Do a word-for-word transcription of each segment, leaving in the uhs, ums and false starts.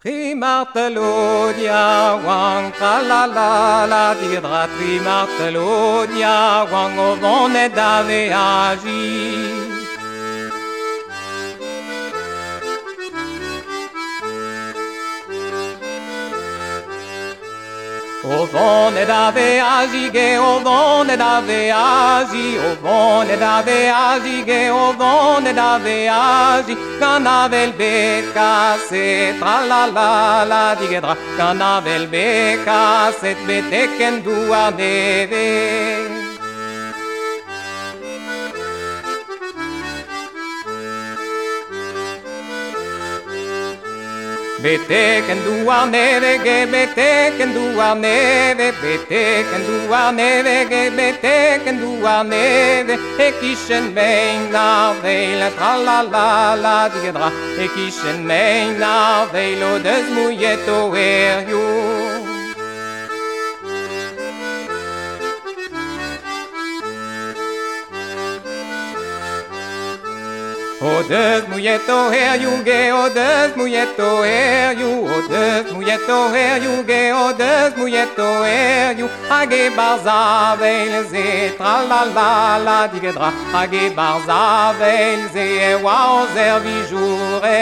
Trimartelonia, wang, tra la la la, digra trimartelonia, wang, au vent n'est d'ave agi. Au vent n'est d'ave agi, au vent n'est d'ave agi, au vent n'est d'ave agi, au vent n'est d'ave agi, canavel becase, tra la la la digedra, canavel becase, beteken dua neve. Beteken dua neve, ge beteken dua neve, beteken dua neve, ge beteken dua neve, e kishen mein na veil, tra la la la digedra, e kishen mein na veil, o des muyeto erju. Odes muyeto her yuge, odes muyeto her yu, odes muyeto her yuge, odes muyeto her yu, age barzavel ze, tra la la la digedra, age barzavel ze, wa ozer vijoure.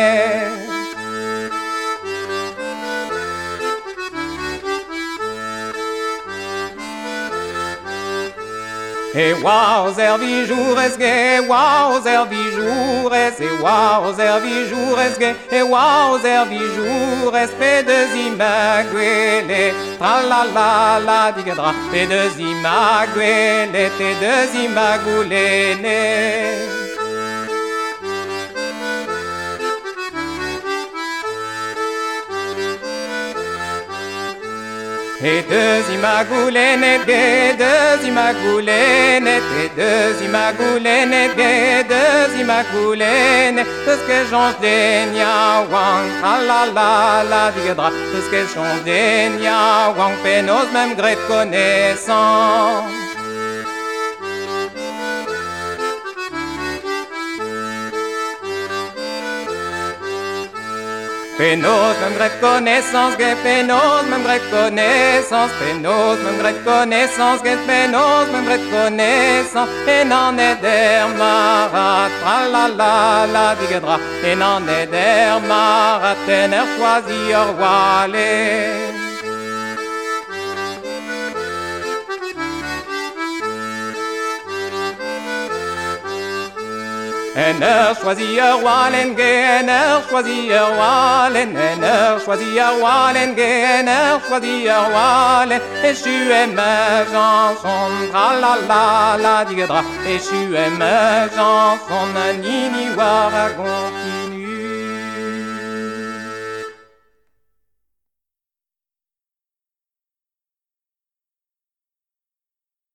E wow, zervi jours ge, wow, zervi jours, e wow, zervi jours ge, e wow, zervi jours, pe de zimaguele, tra la la la digedra, pe de zimaguele, te de zimagulene. Et deux imagoulene, deux imagoulene, et deux imagoulene, deux imagoulene, parce que j'en dénia wang, ah la la la digedra, parce que j'en dénia wang, penos même gré de connaissance. Penos, même vraie connaissance, que penos, même vraie connaissance, penos, même vraie connaissance, que penos, même vraie connaissance, et n'en est der marat, tra la la la digedra, et n'en est der marat, tener choisi au roi. Un heure choisi un walen, un heure choisi un walen, un heure choisi un walen, un heure choisi un walen, et je suis ma chanson, tra la la la digedra, et je suis ma chanson, nini waragon.